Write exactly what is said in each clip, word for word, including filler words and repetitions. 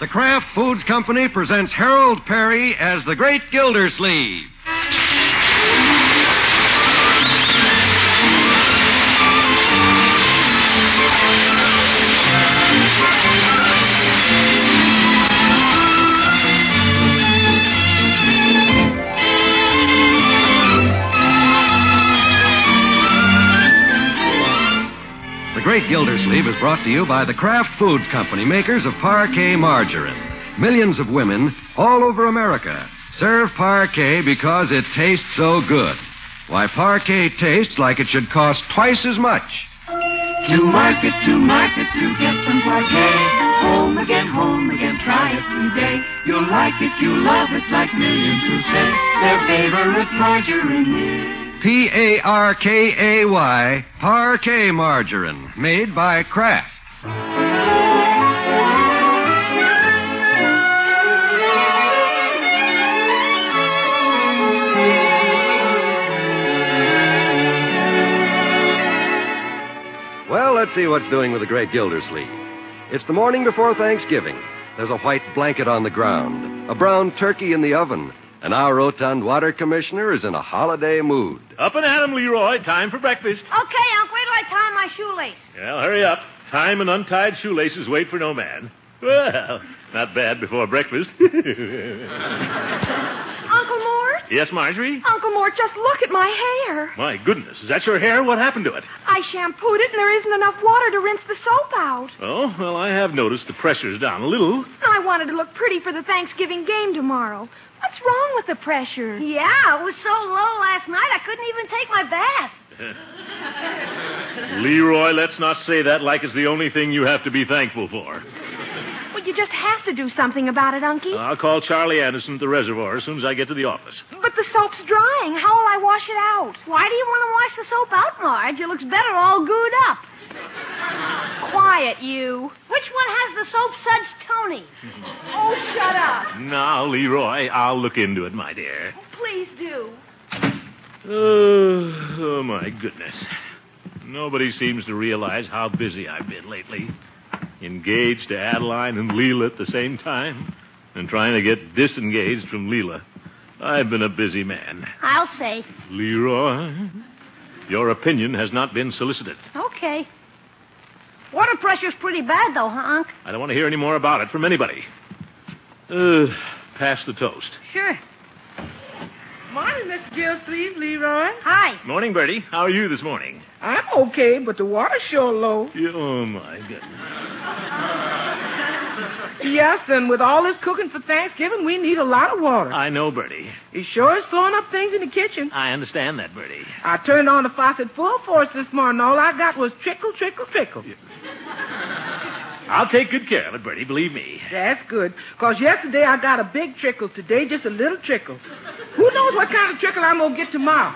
the Kraft Foods Company presents Harold Perry as the Great Gildersleeve. The Great Gildersleeve is brought to you by the Kraft Foods Company, makers of Parquet margarine. Millions of women all over America serve Parquet because it tastes so good. Why, Parquet tastes like it should cost twice as much. To market, to market, to get some Parquet. Home again, home again, try it today. You'll like it, you'll love it, like millions who say their favorite margarine is. P A R K A Y, Parquet margarine, made by Kraft. Well, let's see what's doing with the Great Gildersleeve. It's the morning before Thanksgiving. There's a white blanket on the ground, a brown turkey in the oven, and our rotund water commissioner is in a holiday mood. Up and at 'em, Leroy. Time for breakfast. Okay, Unc. Wait till I tie my shoelace. Well, hurry up. Time and untied shoelaces wait for no man. Well, not bad before breakfast. Uncle Mort? Yes, Marjorie? Uncle Mort, just look at my hair. My goodness, is that your hair? What happened to it? I shampooed it, and there isn't enough water to rinse the soap out. Oh, well, I have noticed the pressure's down a little. I wanted to look pretty for the Thanksgiving game tomorrow. What's wrong with the pressure? Yeah, it was so low last night I couldn't even take my bath. Leroy, let's not say that like it's the only thing you have to be thankful for. Well, you just have to do something about it, Unky. I'll call Charlie Anderson at the reservoir as soon as I get to the office. But the soap's drying. How will I wash it out? Why do you want to wash the soap out, Marge? It looks better all gooed up. Quiet, you. Which one has the soap suds, Tony? Oh, shut up. Now, Leroy, I'll look into it, my dear. Oh, please do. Oh, oh, my goodness. Nobody seems to realize how busy I've been lately. Engaged to Adeline and Leela at the same time, and trying to get disengaged from Leela. I've been a busy man. I'll say. Leroy, your opinion has not been solicited. Okay. Water pressure's pretty bad, though, huh, Unc? I don't want to hear any more about it from anybody. Uh, pass the toast. Sure. Morning, Mister Gildersleeve, Leroy. Hi. Morning, Bertie. How are you this morning? I'm okay, but the water's sure low. Oh, my goodness. Yes, and with all this cooking for Thanksgiving, we need a lot of water. I know, Bertie. It sure is slowing up things in the kitchen. I understand that, Bertie. I turned on the faucet full force this morning. All I got was trickle, trickle, trickle. I'll take good care of it, Bertie, believe me. That's good, because yesterday I got a big trickle. Today, just a little trickle. Who knows what kind of trickle I'm going to get tomorrow?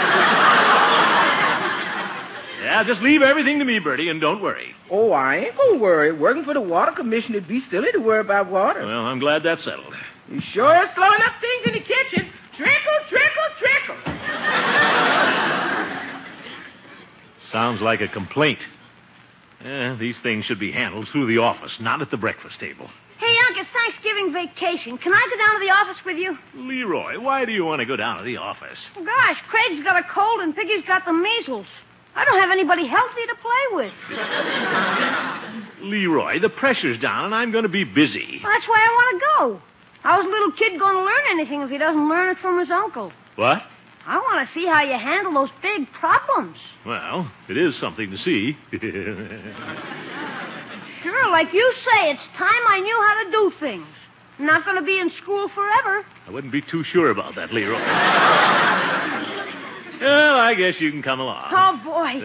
Yeah, just leave everything to me, Bertie, and don't worry. Oh, I ain't going to worry. Working for the water commission, it'd be silly to worry about water. Well, I'm glad that's settled. You sure is slowing up things in the kitchen. Trickle, trickle, trickle. Sounds like a complaint. Eh, these things should be handled through the office, not at the breakfast table. Hey, Unc, it's Thanksgiving vacation. Can I go down to the office with you? Leroy, why do you want to go down to the office? Gosh, Craig's got a cold and Piggy's got the measles. I don't have anybody healthy to play with. Leroy, the pressure's down and I'm going to be busy. Well, that's why I want to go. How's a little kid going to learn anything if he doesn't learn it from his uncle? What? I want to see how you handle those big problems. Well, it is something to see. Sure, like you say, it's time I knew how to do things. I'm not going to be in school forever. I wouldn't be too sure about that, Leroy. Well, I guess you can come along. Oh, boy.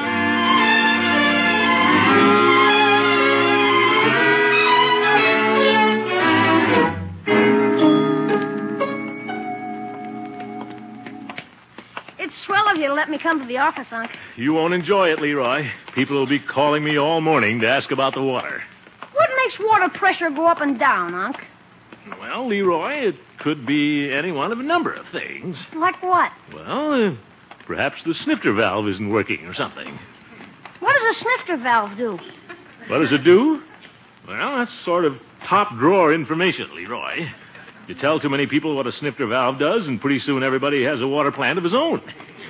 It's swell of you to let me come to the office, Unc. You won't enjoy it, Leroy. People will be calling me all morning to ask about the water. What makes water pressure go up and down, Unc? Well, Leroy, it could be any one of a number of things. Like what? Well, uh, perhaps the snifter valve isn't working or something. What does a snifter valve do? What does it do? Well, that sort of top-drawer information, Leroy. You tell too many people what a snifter valve does, and pretty soon everybody has a water plant of his own.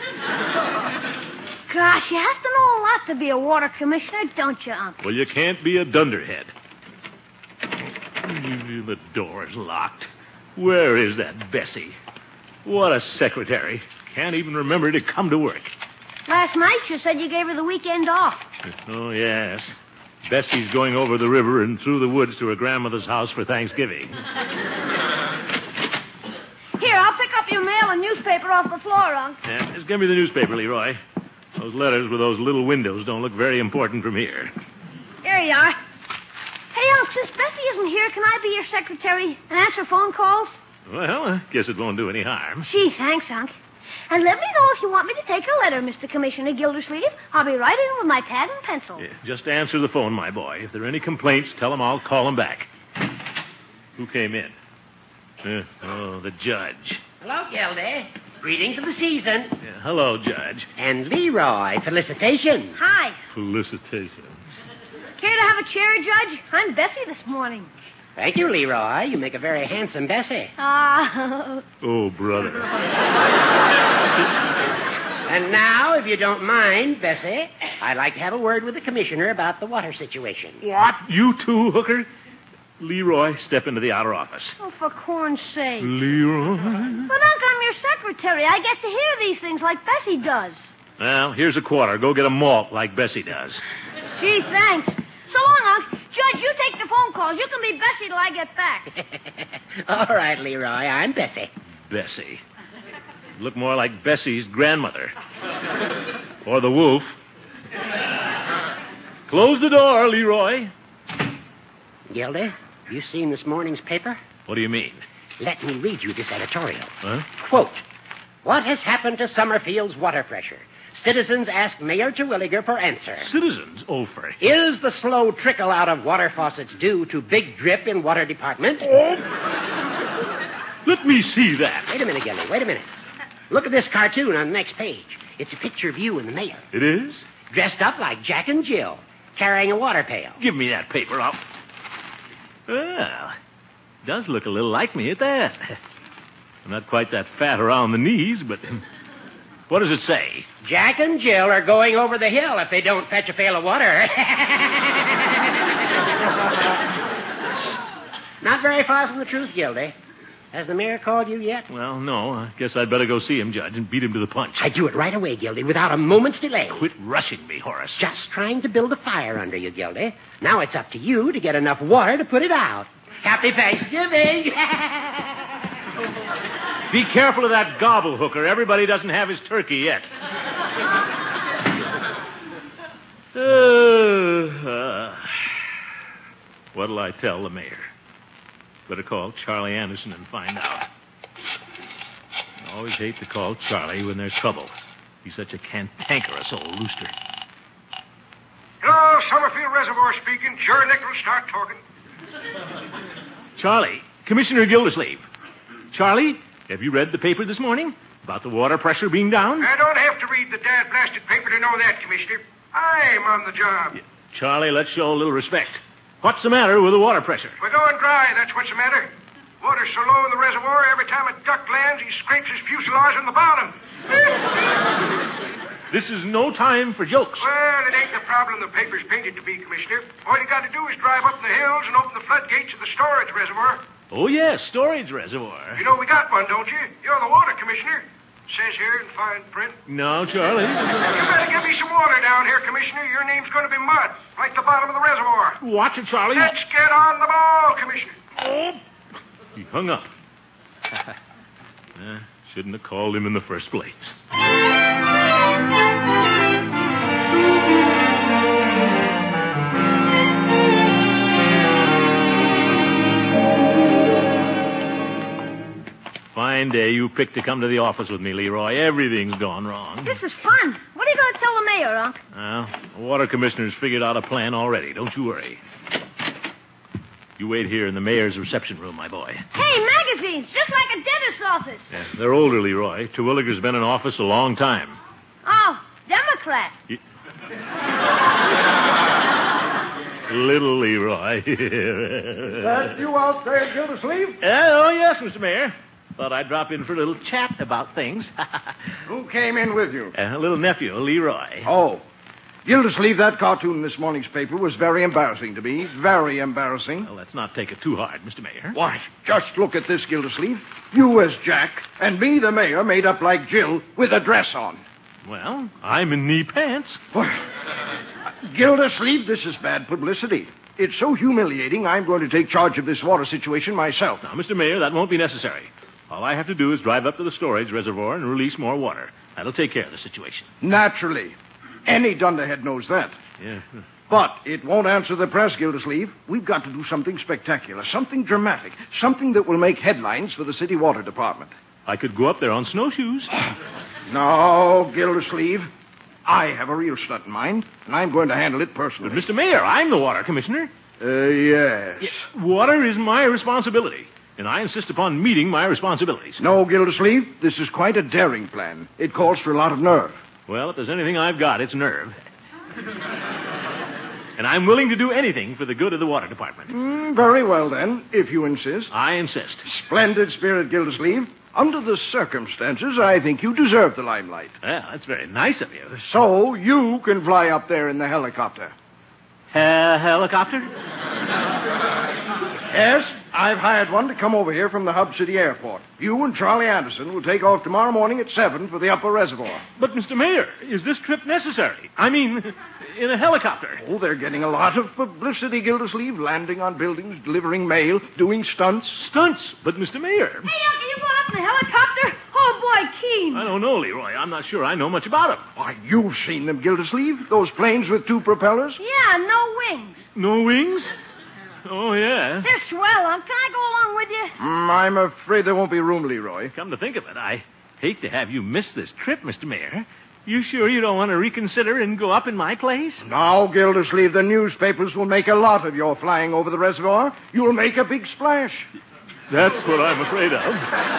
Gosh, you have to know a lot to be a water commissioner, don't you, Unc? Well, you can't be a dunderhead. The door's locked. Where is that Bessie? What a secretary. Can't even remember to come to work. Last night you said you gave her the weekend off. Oh, yes. Bessie's going over the river and through the woods to her grandmother's house for Thanksgiving. Here, I'll pick up your mail and newspaper off the floor, Unc. Yeah, just give me the newspaper, Leroy. Those letters with those little windows don't look very important from here. Here you are. Hey, Unc, since Bessie isn't here, can I be your secretary and answer phone calls? Well, I guess it won't do any harm. Gee, thanks, Unc. And let me know if you want me to take a letter, Mister Commissioner Gildersleeve. I'll be right in with my pad and pencil. Yeah, just answer the phone, my boy. If there are any complaints, tell them I'll call them back. Who came in? Uh, oh, the judge. Hello, Gildy. Greetings of the season. Yeah, hello, Judge. And Leroy, felicitations. Hi. Felicitations. Care to have a chair, Judge? I'm Bessie this morning. Thank you, Leroy. You make a very handsome Bessie. Ah. Oh, brother. And now, if you don't mind, Bessie, I'd like to have a word with the commissioner about the water situation. What? You too, Hooker? Leroy, step into the outer office. Oh, for corn's sake. Leroy? But, Unc, I'm your secretary. I get to hear these things like Bessie does. Well, here's a quarter. Go get a malt like Bessie does. Gee, thanks. So long, Unc. Judge, you take the phone calls. You can be Bessie till I get back. All right, Leroy, I'm Bessie. Bessie. Look more like Bessie's grandmother. Or the wolf. Close the door, Leroy. Gildy, you seen this morning's paper? What do you mean? Let me read you this editorial. Huh? Quote, what has happened to Summerfield's water pressure? Citizens ask Mayor Terwilliger for answer. Citizens? Oh, for... Is the slow trickle out of water faucets due to big drip in water department? Let me see that. Wait a minute, Gildy, wait a minute. Look at this cartoon on the next page. It's a picture of you and the mayor. It is? Dressed up like Jack and Jill, carrying a water pail. Give me that paper. I'll... Well, does look a little like me at that. I'm not quite that fat around the knees, but... What does it say? Jack and Jill are going over the hill if they don't fetch a pail of water. Not very far from the truth, Gildy. Has the mayor called you yet? Well, no. I guess I'd better go see him, Judge, and beat him to the punch. I'd do it right away, Gildy, without a moment's delay. Quit rushing me, Horace. Just trying to build a fire under you, Gildy. Now it's up to you to get enough water to put it out. Happy Thanksgiving! Be careful of that gobble, Hooker. Everybody doesn't have his turkey yet. uh, uh, what'll I tell the mayor? Better call Charlie Anderson and find out. I always hate to call Charlie when there's trouble. He's such a cantankerous old rooster. Hello, Summerfield Reservoir speaking. Jerry Nichols, start talking. Charlie, Commissioner Gildersleeve. Charlie, have you read the paper this morning about the water pressure being down? I don't have to read the dad-blasted paper to know that, Commissioner. I'm on the job. Yeah. Charlie, let's show a little respect. What's the matter with the water pressure? We're going dry, that's what's the matter. Water's so low in the reservoir, every time a duck lands, he scrapes his fuselage on the bottom. This is no time for jokes. Well, it ain't the problem the paper's painted to be, Commissioner. All you got to do is drive up in the hills and open the floodgates of the storage reservoir. Oh, yes, storage reservoir. You know we got one, don't you? You're the water commissioner. Says here in fine print. No, Charlie. You better give me some water down here, Commissioner. Your name's going to be mud, like the bottom of the reservoir. Watch it, Charlie. Let's get on the ball, Commissioner. Oh. He hung up. uh, shouldn't have called him in the first place. Fine day you picked to come to the office with me, Leroy. Everything's gone wrong. This is fun. What are you going to tell the mayor, Unc? Well, the water commissioner's figured out a plan already. Don't you worry. You wait here in the mayor's reception room, my boy. Hey, magazines, just like a dentist's office. Yeah, they're older, Leroy. Terwilliger's been in office a long time. Oh, Democrat. Y- Little Leroy. That you out there, Gildersleeve? Uh, oh, yes, Mister Mayor. Thought I'd drop in for a little chat about things. Who came in with you? A little nephew, Leroy. Oh. Gildersleeve, that cartoon in this morning's paper was very embarrassing to me. Very embarrassing. Well, let's not take it too hard, Mister Mayor. Why, just look at this, Gildersleeve. You as Jack, and me, the mayor, made up like Jill with a dress on. Well, I'm in knee pants. Well, Gildersleeve, this is bad publicity. It's so humiliating, I'm going to take charge of this water situation myself. Now, Mister Mayor, that won't be necessary. All I have to do is drive up to the storage reservoir and release more water. That'll take care of the situation. Naturally. Any dunderhead knows that. Yeah. But it won't answer the press, Gildersleeve. We've got to do something spectacular, something dramatic, something that will make headlines for the city water department. I could go up there on snowshoes. No, Gildersleeve. I have a real stunt in mind, and I'm going to handle it personally. But, Mister Mayor, I'm the water commissioner. Uh, yes. Yeah, water is my responsibility, and I insist upon meeting my responsibilities. No, Gildersleeve, this is quite a daring plan. It calls for a lot of nerve. Well, if there's anything I've got, it's nerve. And I'm willing to do anything for the good of the water department. Mm, very well, then, if you insist. I insist. Splendid spirit, Gildersleeve. Under the circumstances, I think you deserve the limelight. Well, that's very nice of you. So you can fly up there in the helicopter. Uh, helicopter? Yes, I've hired one to come over here from the Hub City Airport. You and Charlie Anderson will take off tomorrow morning at seven for the upper reservoir. But, Mister Mayor, is this trip necessary? I mean, in a helicopter. Oh, they're getting a lot of publicity, Gildersleeve. Landing on buildings, delivering mail, doing stunts. Stunts? But, Mister Mayor... Hey, Uncle, you going up in the helicopter? Oh, boy, Keen. I don't know, Leroy. I'm not sure I know much about them. Why, you've seen them, Gildersleeve. Those planes with two propellers. Yeah, no wings. No wings? Oh, yeah. They're swell, Uncle. Can I go along with you? Mm, I'm afraid there won't be room, Leroy. Come to think of it, I hate to have you miss this trip, Mister Mayor. You sure you don't want to reconsider and go up in my place? Now, Gildersleeve, the newspapers will make a lot of your flying over the reservoir. You'll make a big splash. That's what I'm afraid of.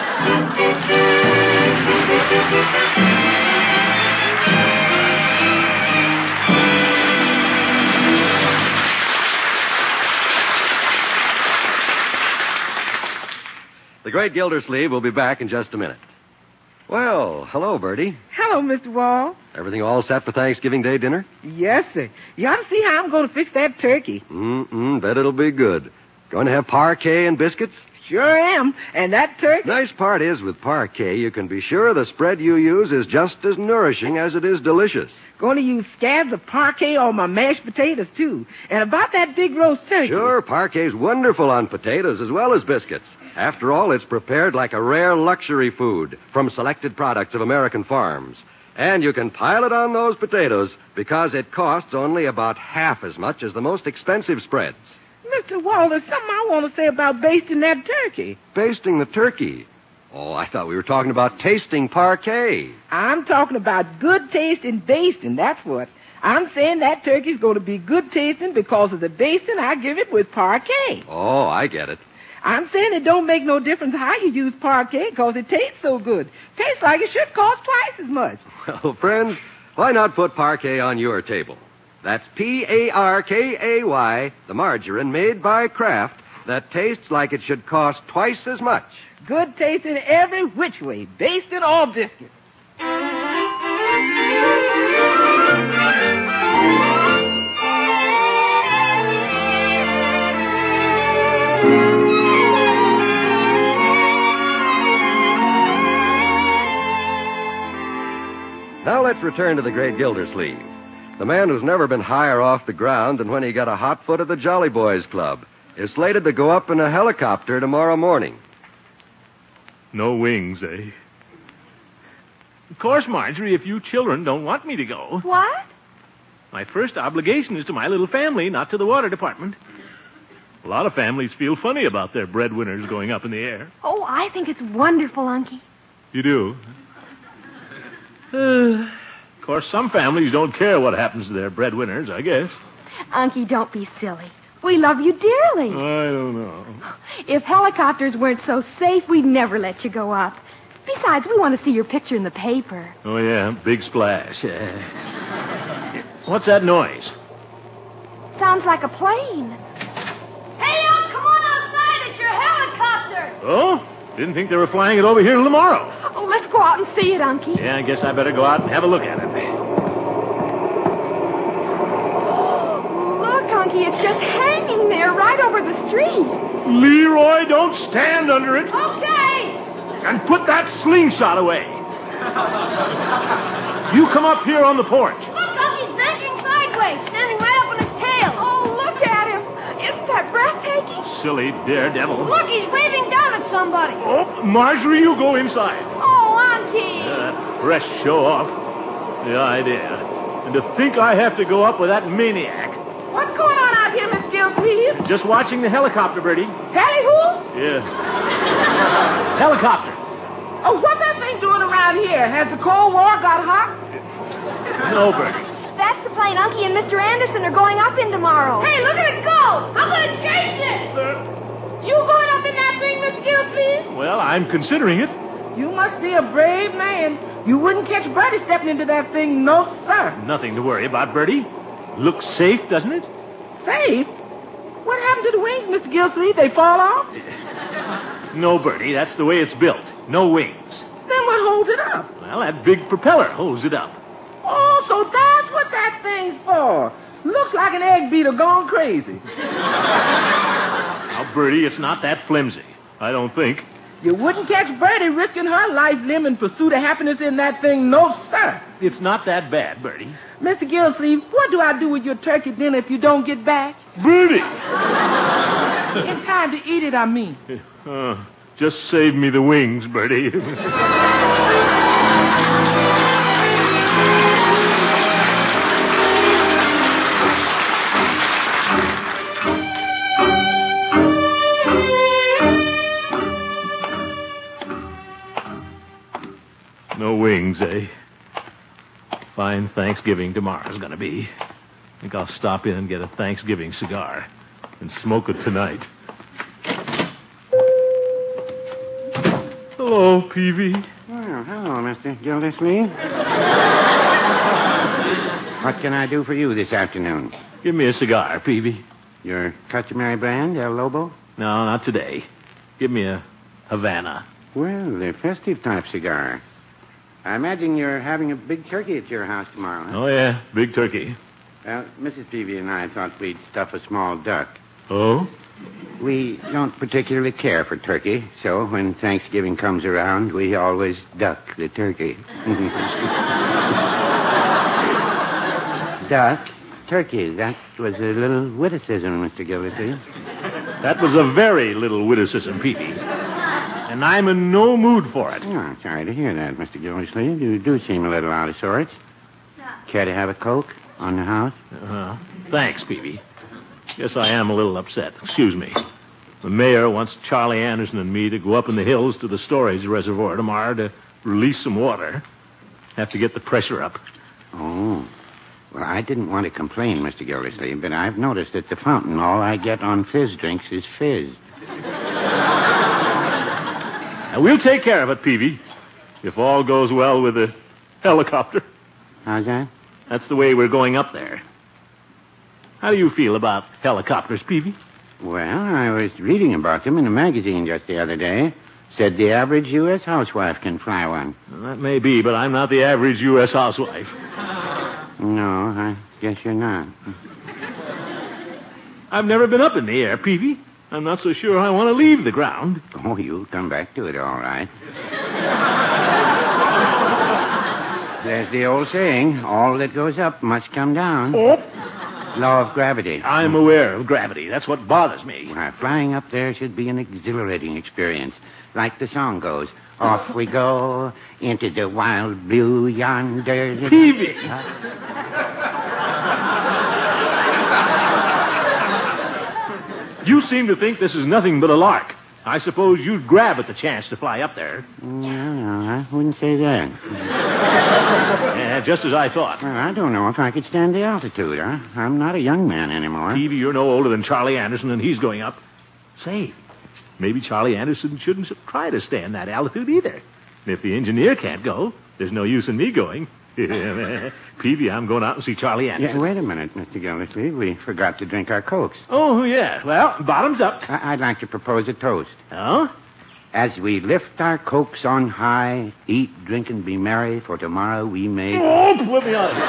The great Gildersleeve will be back in just a minute. Well, hello, Bertie. Hello, Mister Wall. Everything all set for Thanksgiving Day dinner? Yes, sir. You ought to see how I'm going to fix that turkey. Mm-mm, bet it'll be good. Going to have parquet and biscuits? Sure am. And that turkey... Nice part is, with parquet, you can be sure the spread you use is just as nourishing as it is delicious. Going to use scabs of parquet on my mashed potatoes, too. And about that big roast turkey... Sure, parquet's wonderful on potatoes as well as biscuits. After all, it's prepared like a rare luxury food from selected products of American farms. And you can pile it on those potatoes because it costs only about half as much as the most expensive spreads. Mister Wall, there's something I want to say about basting that turkey. Basting the turkey? Oh, I thought we were talking about tasting parquet. I'm talking about good tasting basting, that's what. I'm saying that turkey's going to be good tasting because of the basting I give it with parquet. Oh, I get it. I'm saying it don't make no difference how you use parquet because it tastes so good. Tastes like it should cost twice as much. Well, friends, why not put parquet on your table? That's P A R K A Y, the margarine made by Kraft that tastes like it should cost twice as much. Good tasting every which way, basted or biscuit. Now let's return to the great Gildersleeve, the man who's never been higher off the ground than when he got a hot foot at the Jolly Boys Club, is slated to go up in a helicopter tomorrow morning. No wings, eh? Of course, Marjorie, if you children don't want me to go. What? My first obligation is to my little family, not to the water department. A lot of families feel funny about their breadwinners going up in the air. Oh, I think it's wonderful, Unky. You do? Uh, of course, some families don't care what happens to their breadwinners, I guess. Unky, don't be silly. We love you dearly. I don't know. If helicopters weren't so safe, we'd never let you go up. Besides, we want to see your picture in the paper. Oh, yeah, big splash. Yeah. What's that noise? Sounds like a plane. Hey, Unc, come on outside. It's your helicopter. Oh? Didn't think they were flying it over here tomorrow. Oh, let's go out and see it, Unky. Yeah, I guess I better go out and have a look at it. Look, Unky, it's just hanging there right over the street. Leroy, don't stand under it. Okay. And put that slingshot away. You come up here on the porch. Look, Unky's bending sideways, standing right up on his tail. Oh, look at him. Isn't that breathtaking? Silly daredevil. Look, he's waving down at somebody. Oh, Marjorie, you go inside. Oh, Unky. Uh, fresh show off. The idea. And to think I have to go up with that maniac. What's going on out here, Miss Gilsleeve? Just watching the helicopter, Bertie. Heli who? Yeah. Helicopter. Oh, what's that thing doing around here? Has the Cold War got hot? No, Bertie. That's the plane Unky and Mister Anderson are going up in tomorrow. Hey, look at it go. I'm going to chase it. Uh, You going up in that thing, Miss Gilsleeve? well, I'm considering it. You must be a brave man. You wouldn't catch Bertie stepping into that thing, no, sir. Nothing to worry about, Bertie. Looks safe, doesn't it? Safe? What happened to the wings, Mister Gilsleeve? They fall off? No, Bertie. That's the way it's built. No wings. Then what holds it up? Well, that big propeller holds it up. Oh, so that's what that thing's for. Looks like an egg beater gone crazy. Now, Bertie, it's not that flimsy. I don't think. You wouldn't catch Bertie risking her life limb in pursuit of happiness in that thing, no, sir. It's not that bad, Bertie. Mister Gilsleeve, what do I do with your turkey dinner if you don't get back? Bertie! In time to eat it, I mean. Uh, just save me the wings, Bertie. No wings, eh? Fine Thanksgiving tomorrow's gonna be. Think I'll stop in and get a Thanksgiving cigar and smoke it tonight. Hello, Peavy. Well, hello, Mister Gildersleeve. What can I do for you this afternoon? Give me a cigar, Peavy. Your customary brand, El Lobo? No, not today. Give me a Havana. Well, the festive type cigar. I imagine you're having a big turkey at your house tomorrow, huh? Oh, yeah, big turkey. Well, Missus Peavy and I thought we'd stuff a small duck. Oh? We don't particularly care for turkey, so when Thanksgiving comes around, we always duck the turkey. Duck, turkey, that was a little witticism, Mister Gildersleeve. That was a very little witticism, Peavy. And I'm in no mood for it. Oh, I'm sorry to hear that, Mister Gildersleeve. You do seem a little out of sorts. Care to have a Coke on the house? Uh-huh. Thanks, Peavy. Guess I am a little upset. Excuse me. The mayor wants Charlie Anderson and me to go up in the hills to the storage reservoir tomorrow to release some water. Have to get the pressure up. Oh. Well, I didn't want to complain, Mister Gildersleeve, but I've noticed at the fountain all I get on fizz drinks is fizz. Now, we'll take care of it, Peavy, if all goes well with the helicopter. How's that? That's the way we're going up there. How do you feel about helicopters, Peavy? Well, I was reading about them in a magazine just the other day. Said the average U S housewife can fly one. Well, that may be, but I'm not the average U S housewife. No, I guess you're not. I've never been up in the air, Peavy. I'm not so sure I want to leave the ground. Oh, you'll come back to it, all right. There's the old saying, all that goes up must come down. Oh. Law of gravity. I'm aware of gravity. That's what bothers me. Well, flying up there should be an exhilarating experience. Like the song goes, off we go into the wild blue yonder. Peavy! Huh? You seem to think this is nothing but a lark. I suppose you'd grab at the chance to fly up there. No, no, I wouldn't say that. Yeah, just as I thought. Well, I don't know if I could stand the altitude, huh? I'm not a young man anymore. Peavy, you're no older than Charlie Anderson, and he's going up. Say, maybe Charlie Anderson shouldn't try to stand that altitude either. And if the engineer can't go, there's no use in me going. Peavy, I'm going out and see Charlie Anderson. Yeah, wait a minute, Mister Gildersleeve. We forgot to drink our Cokes. Oh, yeah. Well, bottoms up. I- I'd like to propose a toast. Oh? As we lift our Cokes on high, eat, drink, and be merry, for tomorrow we may... Oh, put me on.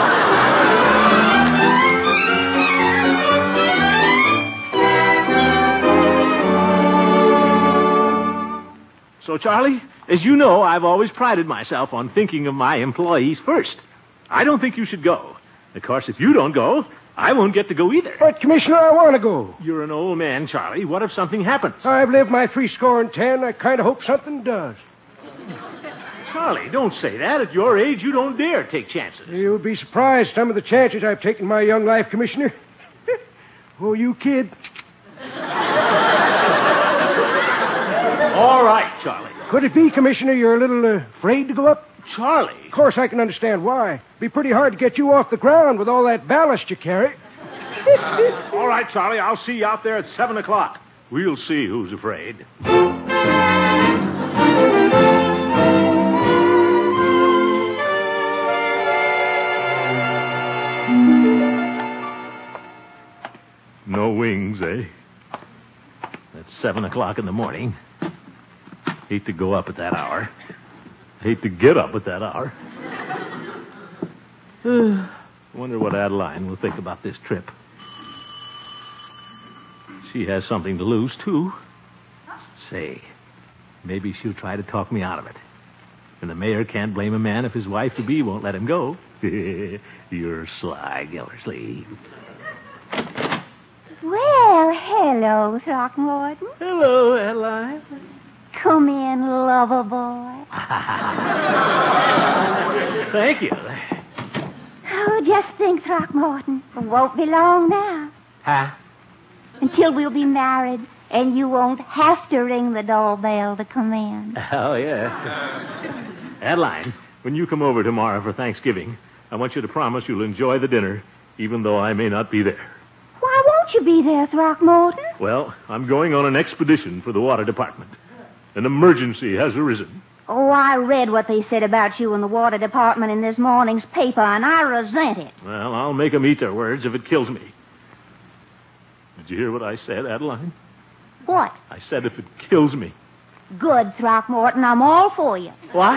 So, Charlie, as you know, I've always prided myself on thinking of my employees first. I don't think you should go. Of course, if you don't go, I won't get to go either. But, Commissioner, I want to go. You're an old man, Charlie. What if something happens? I've lived my three score and ten. I kind of hope something does. Charlie, don't say that. At your age, you don't dare take chances. You'll be surprised some of the chances I've taken in my young life, Commissioner. Oh, you kid. All right, Charlie. Could it be, Commissioner, you're a little uh, afraid to go up? Charlie. Of course, I can understand why. It'd be pretty hard to get you off the ground with all that ballast you carry. All right, Charlie, I'll see you out there at seven o'clock. We'll see who's afraid. No wings, eh? That's seven o'clock in the morning. Hate to go up at that hour. Hate to get up at that hour. Wonder what Adeline will think about this trip. She has something to lose, too. Say, maybe she'll try to talk me out of it. And the mayor can't blame a man if his wife-to-be won't let him go. You're sly, Gildersleeve. Well, hello, Throckmorton. Hello, Adeline. Come in, lover boy. Thank you. Oh, just think, Throckmorton. It won't be long now. Huh? Until we'll be married, and you won't have to ring the doorbell to come in. Oh, yeah. Adeline, when you come over tomorrow for Thanksgiving, I want you to promise you'll enjoy the dinner, even though I may not be there. Why won't you be there, Throckmorton? Well, I'm going on an expedition for the water department. An emergency has arisen. Oh, I read what they said about you in the water department in this morning's paper, and I resent it. Well, I'll make 'em eat their words if it kills me. Did you hear what I said, Adeline? What? I said if it kills me. Good, Throckmorton. I'm all for you. What?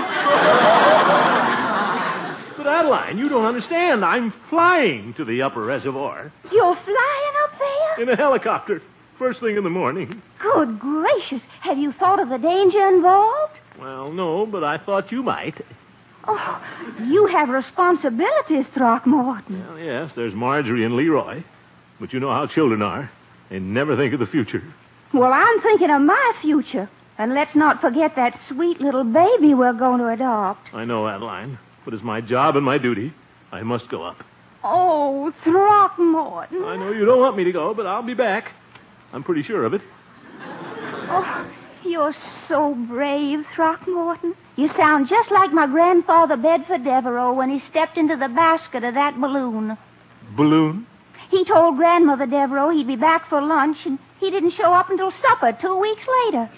But, Adeline, you don't understand. I'm flying to the upper reservoir. You're flying up there? In a helicopter. First thing in the morning. Good gracious. Have you thought of the danger involved? Well, no, but I thought you might. Oh, you have responsibilities, Throckmorton. Well, yes, there's Marjorie and Leroy. But you know how children are. They never think of the future. Well, I'm thinking of my future. And let's not forget that sweet little baby we're going to adopt. I know, Adeline. But it's my job and my duty. I must go up. Oh, Throckmorton. I know you don't want me to go, but I'll be back. I'm pretty sure of it. Oh, you're so brave, Throckmorton. You sound just like my grandfather Bedford Devereaux when he stepped into the basket of that balloon. Balloon? He told Grandmother Devereaux he'd be back for lunch, and he didn't show up until supper two weeks later.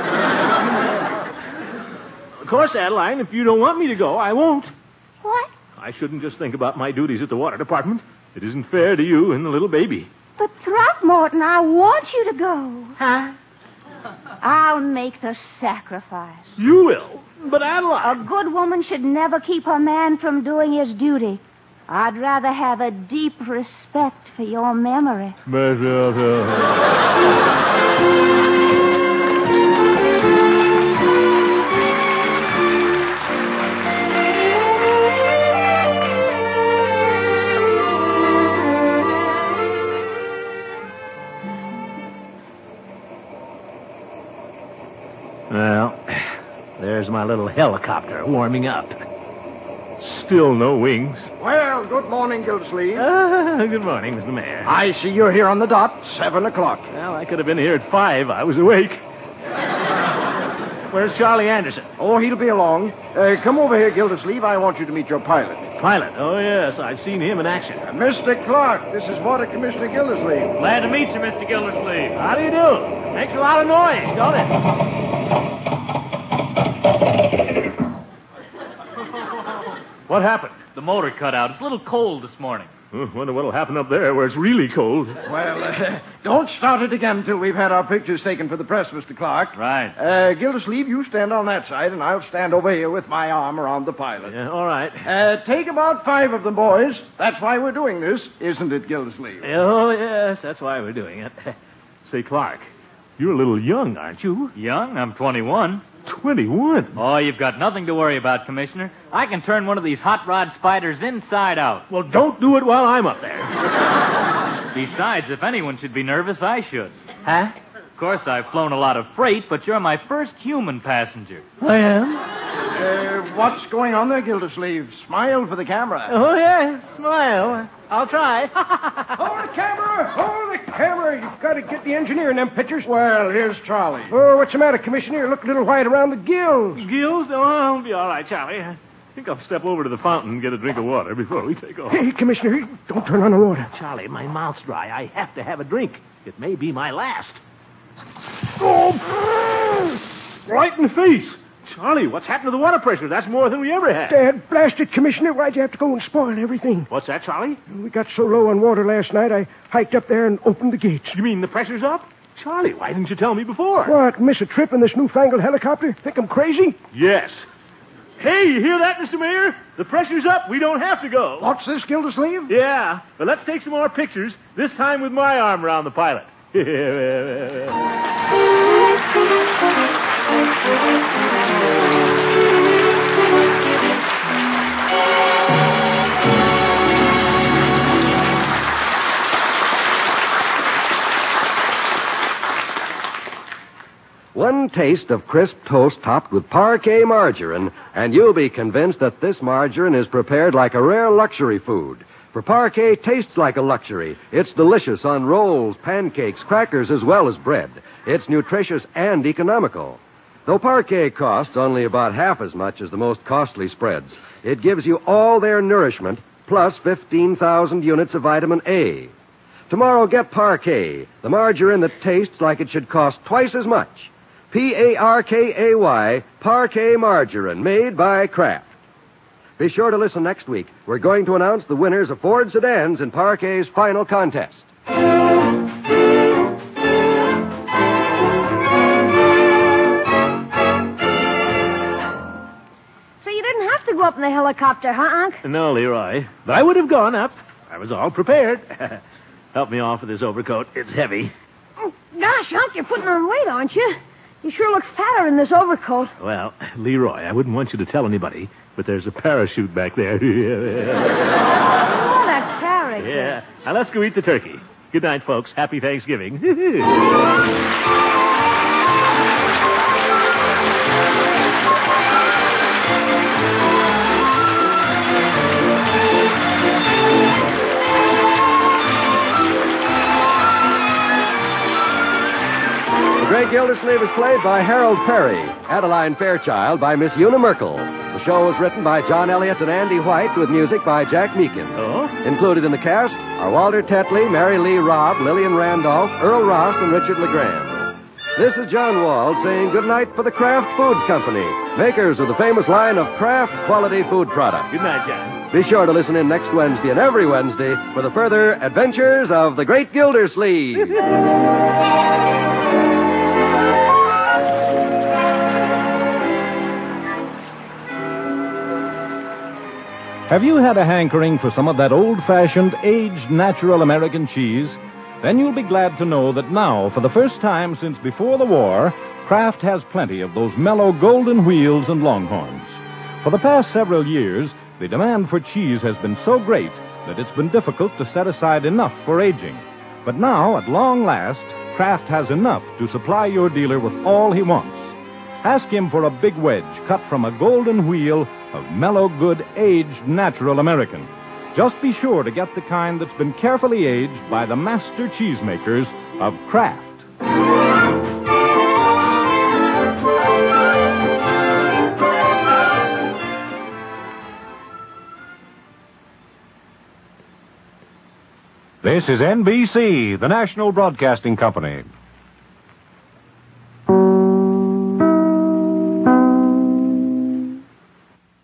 Of course, Adeline, if you don't want me to go, I won't. What? I shouldn't just think about my duties at the water department. It isn't fair to you and the little baby. But, Throckmorton, I want you to go. Huh? I'll make the sacrifice. You will? But, Adeline... A good woman should never keep her man from doing his duty. I'd rather have a deep respect for your memory. Well, there's my little helicopter warming up. Still no wings. Well, good morning, Gildersleeve. Uh, good morning, Mister Mayor. I see you're here on the dot, seven o'clock. Well, I could have been here at five. I was awake. Where's Charlie Anderson? Oh, he'll be along. Uh, come over here, Gildersleeve. I want you to meet your pilot. Pilot? Oh, yes. I've seen him in action. Uh, Mister Clark, this is Water Commissioner Gildersleeve. Glad to meet you, Mister Gildersleeve. How do you do? Makes a lot of noise, don't it? What happened? The motor cut out. It's a little cold this morning. Oh, wonder what'll happen up there where it's really cold. Well, uh, don't start it again till we've had our pictures taken for the press, Mister Clark. Right. Uh, Gildersleeve, you stand on that side, and I'll stand over here with my arm around the pilot. Yeah, all right. Uh, take about five of them, boys. That's why we're doing this, isn't it, Gildersleeve? Oh, yes, that's why we're doing it. Say, Clark, you're a little young, aren't you? Young? I'm twenty-one. twenty-one? Oh, you've got nothing to worry about, Commissioner. I can turn one of these hot rod spiders inside out. Well, don't do it while I'm up there. Besides, if anyone should be nervous, I should. Huh? Of course, I've flown a lot of freight, but you're my first human passenger. I am? Uh, what's going on there, Gildersleeve? Smile for the camera. Oh, yeah, smile. I'll try. Hold the camera! Hold the camera! You've got to get the engineer in them pictures. Well, here's Charlie. Oh, what's the matter, Commissioner? You look a little white around the gills. Gills? Oh, I'll be all right, Charlie. I think I'll step over to the fountain and get a drink of water before we take off. Hey, Commissioner, don't turn on the water. Charlie, my mouth's dry. I have to have a drink. It may be my last. Oh! Right in the face. Charlie, what's happened to the water pressure? That's more than we ever had. Dad, blast it, Commissioner. Why'd you have to go and spoil everything? What's that, Charlie? We got so low on water last night, I hiked up there and opened the gates. You mean the pressure's up? Charlie, why didn't you tell me before? What, miss a trip in this newfangled helicopter? Think I'm crazy? Yes. Hey, you hear that, Mister Mayor? The pressure's up. We don't have to go. What's this, Gildersleeve? Yeah, but let's take some more pictures, this time with my arm around the pilot. One taste of crisp toast topped with Parquet margarine, and you'll be convinced that this margarine is prepared like a rare luxury food. For Parquet tastes like a luxury. It's delicious on rolls, pancakes, crackers, as well as bread. It's nutritious and economical. Though Parquet costs only about half as much as the most costly spreads, it gives you all their nourishment plus fifteen thousand units of vitamin A. Tomorrow, get Parquet, the margarine that tastes like it should cost twice as much. P A R K A Y, Parquet margarine, made by Kraft. Be sure to listen next week. We're going to announce the winners of Ford sedans in Parquet's final contest. So you didn't have to go up in the helicopter, huh, Unc? No, Leroy. But I would have gone up. I was all prepared. Help me off with this overcoat. It's heavy. Oh, gosh, Unc, you're putting on weight, aren't you? You sure look fatter in this overcoat. Well, Leroy, I wouldn't want you to tell anybody, but there's a parachute back there. What a character. Yeah. Now, let's go eat the turkey. Good night, folks. Happy Thanksgiving. The Great Gildersleeve is played by Harold Perry, Adeline Fairchild by Miss Una Merkel. The show was written by John Elliott and Andy White with music by Jack Meakin. Oh? Included in the cast are Walter Tetley, Mary Lee Robb, Lillian Randolph, Earl Ross, and Richard LeGrand. This is John Wald saying goodnight for the Kraft Foods Company, makers of the famous line of Kraft quality food products. Good night, John. Be sure to listen in next Wednesday and every Wednesday for the further adventures of the Great Gildersleeve. Have you had a hankering for some of that old-fashioned, aged, natural American cheese? Then you'll be glad to know that now, for the first time since before the war, Kraft has plenty of those mellow golden wheels and longhorns. For the past several years, the demand for cheese has been so great that it's been difficult to set aside enough for aging. But now, at long last, Kraft has enough to supply your dealer with all he wants. Ask him for a big wedge cut from a golden wheel of mellow, good, aged, natural American. Just be sure to get the kind that's been carefully aged by the master cheesemakers of Kraft. This is N B C, the national broadcasting company.